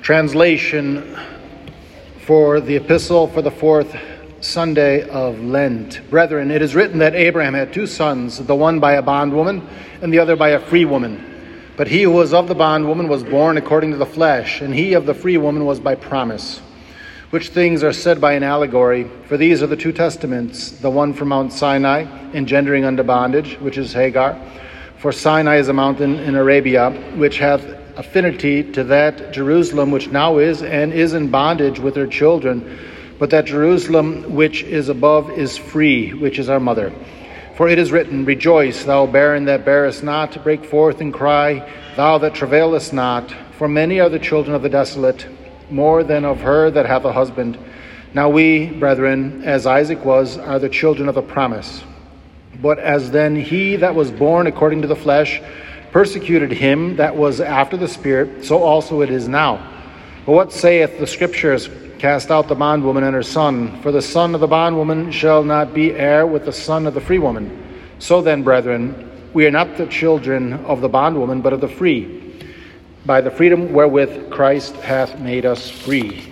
Translation for the epistle for the fourth Sunday of Lent. Brethren, it is written that Abraham had two sons, the one by a bondwoman and the other by a free woman. But he who was of the bondwoman was born according to the flesh, and he of the free woman was by promise. Which things are said by an allegory, for these are the two testaments, the one from Mount Sinai, engendering unto bondage, which is Hagar. For Sinai is a mountain in Arabia, which hath affinity to that Jerusalem which now is and is in bondage with her children. But that Jerusalem which is above is free, which is our mother. For it is written, Rejoice, thou barren that bearest not, break forth and cry, thou that travailest not. For many are the children of the desolate, more than of her that hath a husband. Now we, brethren, as Isaac was, are the children of the promise. But as then he that was born according to the flesh persecuted him that was after the Spirit, so also it is now. But what saith the Scriptures? Cast out the bondwoman and her son, for the son of the bondwoman shall not be heir with the son of the free woman. So then, brethren, we are not the children of the bondwoman, but of the free, by the freedom wherewith Christ hath made us free.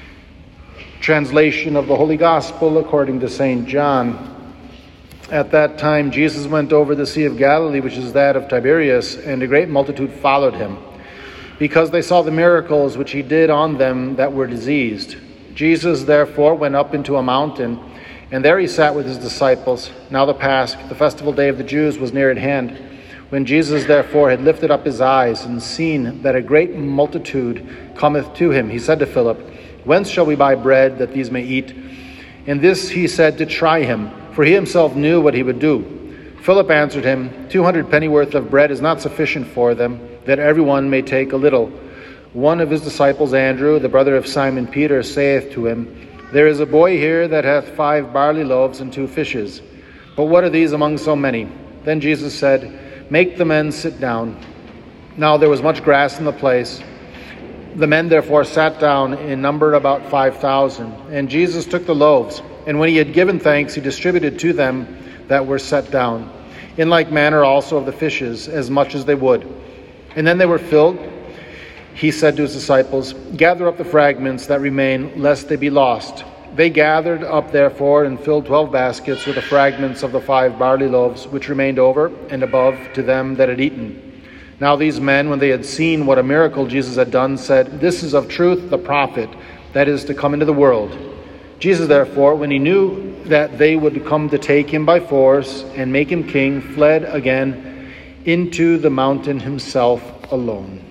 Translation of the Holy Gospel according to St. John. At that time Jesus went over the Sea of Galilee, which is that of Tiberias, and a great multitude followed him, because they saw the miracles which he did on them that were diseased. Jesus therefore went up into a mountain, and there he sat with his disciples. Now the Pasch, the festival day of the Jews, was near at hand. When Jesus therefore had lifted up his eyes and seen that a great multitude cometh to him, he said to Philip, Whence shall we buy bread that these may eat? And this he said to try him, for he himself knew what he would do. Philip answered him, 200 pennyworth of bread is not sufficient for them, that everyone may take a little. One of his disciples, Andrew, the brother of Simon Peter, saith to him, There is a boy here that hath 5 barley loaves and 2 fishes. But what are these among so many? Then Jesus said, Make the men sit down. Now there was much grass in the place. The men therefore sat down, in number about 5,000. And Jesus took the loaves, and when he had given thanks, he distributed to them that were set down. In like manner also of the fishes, as much as they would. And then they were filled. He said to his disciples, Gather up the fragments that remain, lest they be lost. They gathered up therefore and filled 12 baskets with the fragments of the 5 barley loaves, which remained over and above to them that had eaten. Now these men, when they had seen what a miracle Jesus had done, said, This is of truth the prophet that is to come into the world. Jesus therefore, when he knew that they would come to take him by force and make him king, fled again into the mountain himself alone.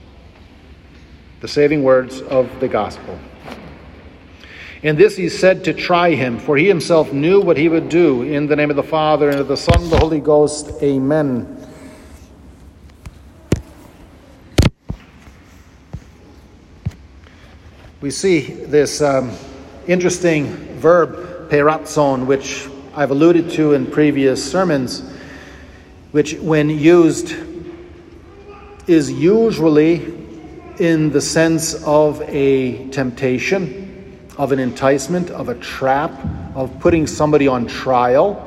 The saving words of the gospel. And this he said to try him, for he himself knew what he would do. In the name of the Father, and of the Son, and of the Holy Ghost. Amen. We see this interesting verb, perazon, which I've alluded to in previous sermons, which when used is usually in the sense of a temptation, of an enticement, of a trap, of putting somebody on trial.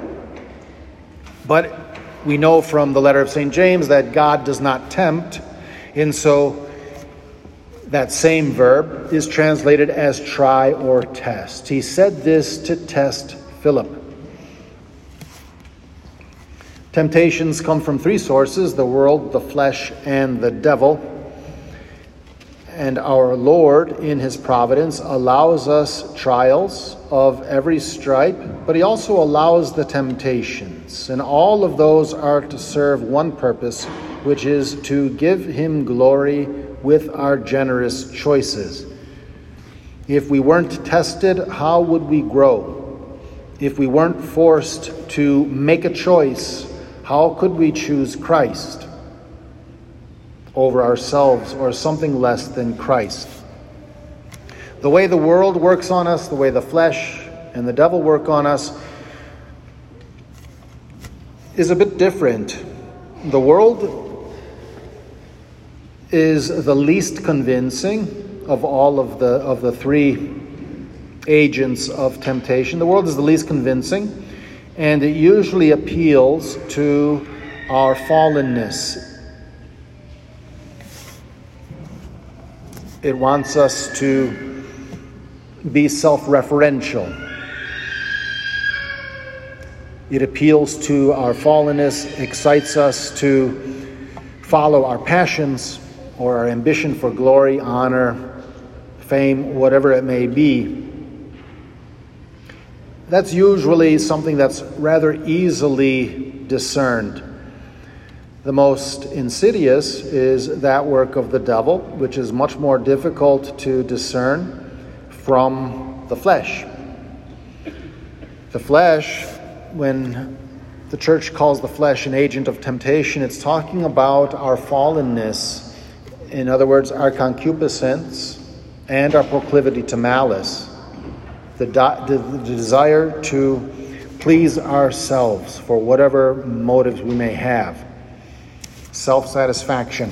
But we know from the letter of St. James that God does not tempt, and so that same verb is translated as try or test. He said this to test Philip. Temptations come from 3 sources: the world, the flesh, and the devil. And our Lord, in his providence, allows us trials of every stripe, but he also allows the temptations. And all of those are to serve one purpose, which is to give him glory with our generous choices. If we weren't tested, how would we grow? If we weren't forced to make a choice, how could we choose Christ over ourselves or something less than Christ? The way the world works on us, the way the flesh and the devil work on us, is a bit different. The world is the least convincing of all of the 3 agents of temptation. The world is the least convincing, and it usually appeals to our fallenness. It wants us to be self-referential. It appeals to our fallenness, excites us to follow our passions or our ambition for glory, honor, fame, whatever it may be. That's usually something that's rather easily discerned. The most insidious is that work of the devil, which is much more difficult to discern from the flesh. The flesh, when the church calls the flesh an agent of temptation, it's talking about our fallenness. In other words, our concupiscence and our proclivity to malice. The desire to please ourselves for whatever motives we may have. Self-satisfaction.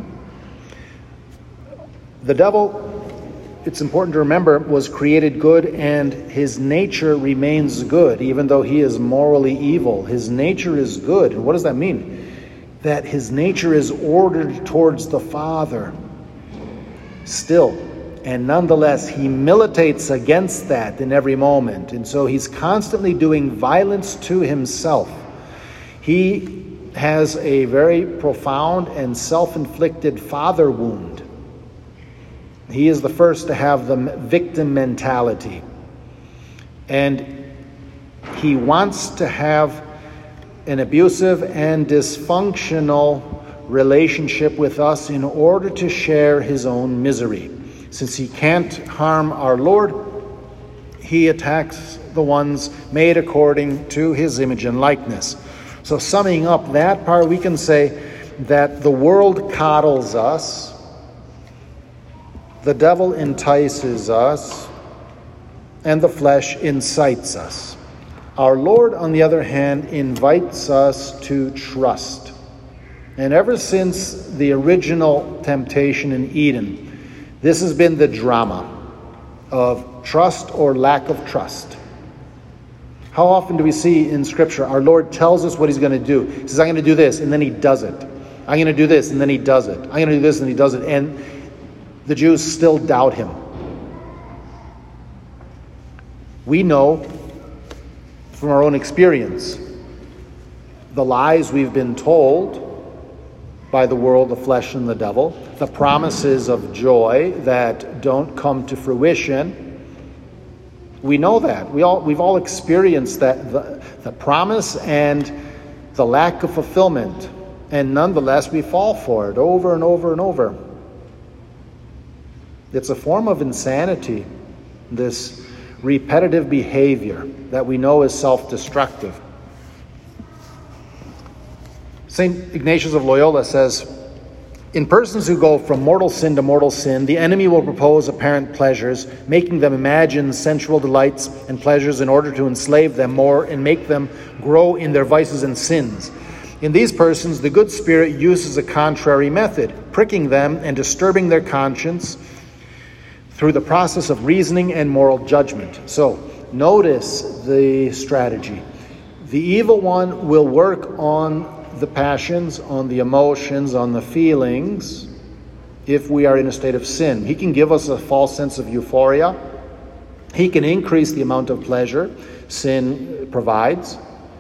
The devil, it's important to remember, was created good, and his nature remains good, even though he is morally evil. His nature is good. And what does that mean? That his nature is ordered towards the Father still. And nonetheless, he militates against that in every moment. And so he's constantly doing violence to himself. He has a very profound and self-inflicted father wound. He is the first to have the victim mentality. And he wants to have an abusive and dysfunctional relationship with us in order to share his own misery. Since he can't harm our Lord, he attacks the ones made according to his image and likeness. So summing up that part, we can say that the world coddles us, the devil entices us, and the flesh incites us. Our Lord, on the other hand, invites us to trust. And ever since the original temptation in Eden, this has been the drama of trust or lack of trust. How often do we see in Scripture our Lord tells us what he's going to do? He says, I'm going to do this, and then he does it. I'm going to do this, and then he does it. I'm going to do this, and he does it. And the Jews still doubt him. We know from our own experience the lies we've been told by the world, the flesh, and the devil, the promises of joy that don't come to fruition. We know that. We've all experienced that, the promise and the lack of fulfillment. And nonetheless, we fall for it over and over and over. It's a form of insanity, this repetitive behavior that we know is self-destructive. St. Ignatius of Loyola says, in persons who go from mortal sin to mortal sin, the enemy will propose apparent pleasures, making them imagine sensual delights and pleasures in order to enslave them more and make them grow in their vices and sins. In these persons, the good spirit uses a contrary method, pricking them and disturbing their conscience through the process of reasoning and moral judgment. So, notice the strategy. The evil one will work on the passions, on the emotions, on the feelings, if we are in a state of sin. He can give us a false sense of euphoria. He can increase the amount of pleasure sin provides.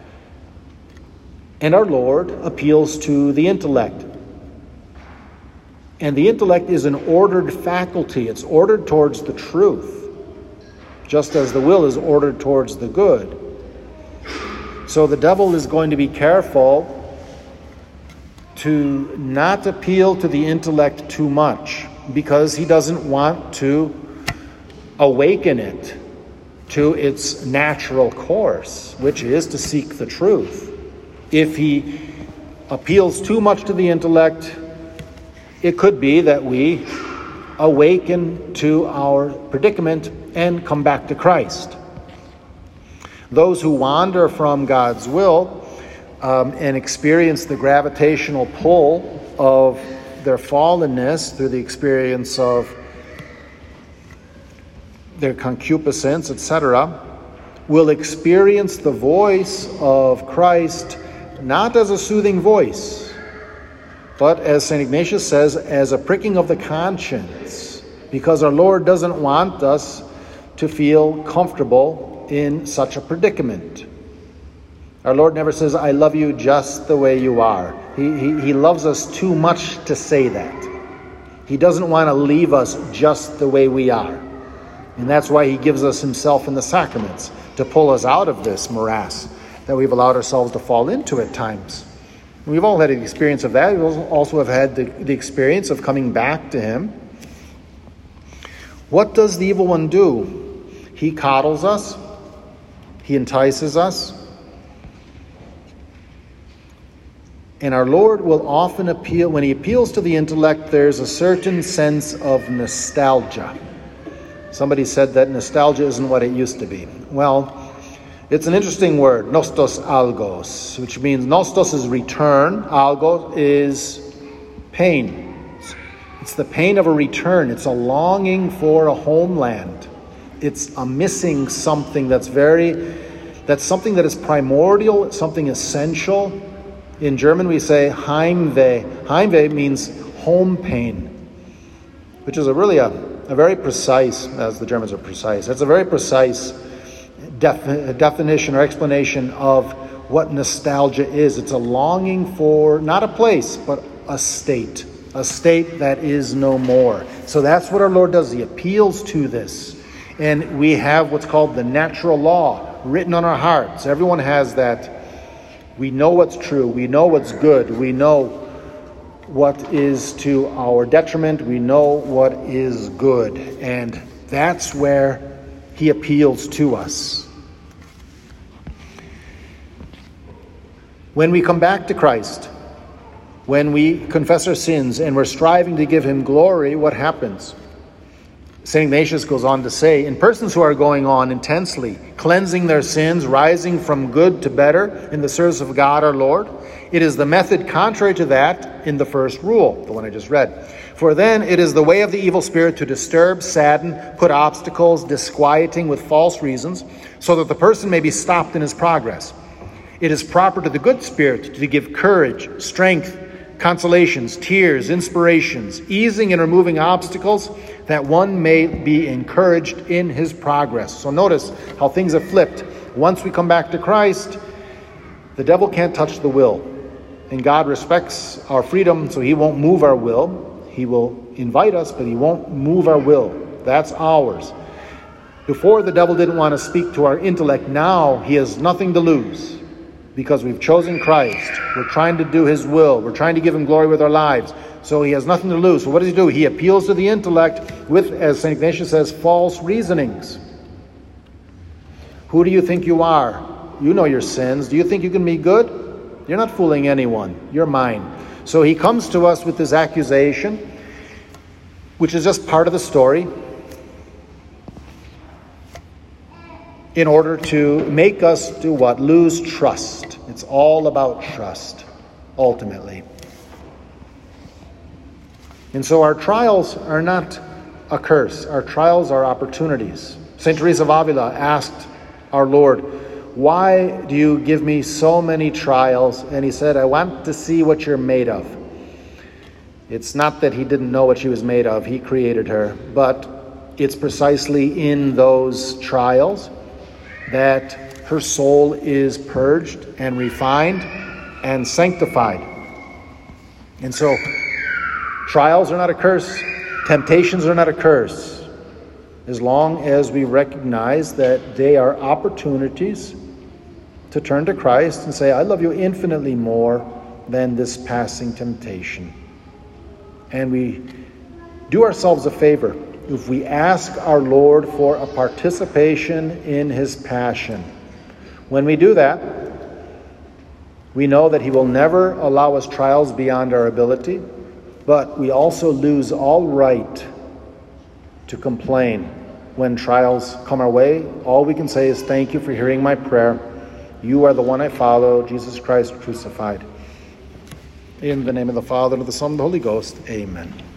And our Lord appeals to the intellect. And the intellect is an ordered faculty. It's ordered towards the truth, just as the will is ordered towards the good. So the devil is going to be careful to not appeal to the intellect too much, because he doesn't want to awaken it to its natural course, which is to seek the truth. If he appeals too much to the intellect, it could be that we awaken to our predicament and come back to Christ. Those who wander from God's will and experience the gravitational pull of their fallenness through the experience of their concupiscence, etc., will experience the voice of Christ not as a soothing voice, but as St. Ignatius says, as a pricking of the conscience, because our Lord doesn't want us to feel comfortable in such a predicament. Our Lord never says, I love you just the way you are. He loves us too much to say that. He doesn't want to leave us just the way we are. And that's why he gives us himself in the sacraments, to pull us out of this morass that we've allowed ourselves to fall into at times. We've all had an experience of that. We also have had the experience of coming back to him. What does the evil one do? He coddles us. He entices us. And our Lord will often appeal, when he appeals to the intellect, there's a certain sense of nostalgia. Somebody said that nostalgia isn't what it used to be. Well, it's an interesting word, nostos algos, which means nostos is return, algos is pain. It's the pain of a return. It's a longing for a homeland. It's a missing something that's something that is primordial, something essential. In German we say Heimweh. Heimweh means home pain, which is a very precise, as the Germans are precise, it's a very precise definition or explanation of what nostalgia is. It's a longing for not a place, but a state that is no more. So that's what our Lord does. He appeals to this. And we have what's called the natural law written on our hearts. Everyone has that. We know what's true. We know what's good. We know what is to our detriment. We know what is good. And that's where he appeals to us. When we come back to Christ, when we confess our sins and we're striving to give him glory, what happens? St. Ignatius goes on to say, in persons who are going on intensely, cleansing their sins, rising from good to better in the service of God our Lord, it is the method contrary to that in the first rule, the one I just read. For then it is the way of the evil spirit to disturb, sadden, put obstacles, disquieting with false reasons, so that the person may be stopped in his progress. It is proper to the good spirit to give courage, strength, consolations, tears, inspirations, easing and removing obstacles, that one may be encouraged in his progress. So notice how things have flipped. Once we come back to Christ, the devil can't touch the will. And God respects our freedom, so he won't move our will. He will invite us, but he won't move our will. That's ours. Before, the devil didn't want to speak to our intellect. Now he has nothing to lose, because we've chosen Christ. We're trying to do his will. We're trying to give him glory with our lives. So he has nothing to lose. So what does he do? He appeals to the intellect with, as St. Ignatius says, false reasonings. Who do you think you are? You know your sins. Do you think you can be good? You're not fooling anyone. You're mine. So he comes to us with this accusation, which is just part of the story, in order to make us do what? Lose trust. It's all about trust, ultimately. And so our trials are not a curse. Our trials are opportunities. St. Teresa of Avila asked our Lord, why do you give me so many trials? And he said, I want to see what you're made of. It's not that he didn't know what she was made of. He created her. But it's precisely in those trials that her soul is purged and refined and sanctified. And so trials are not a curse. Temptations are not a curse. As long as we recognize that they are opportunities to turn to Christ and say, I love you infinitely more than this passing temptation. And we do ourselves a favor if we ask our Lord for a participation in his passion. When we do that, we know that he will never allow us trials beyond our ability, but we also lose all right to complain when trials come our way. All we can say is, thank you for hearing my prayer. You are the one I follow, Jesus Christ crucified. In the name of the Father, and of the Son, and of the Holy Ghost. Amen.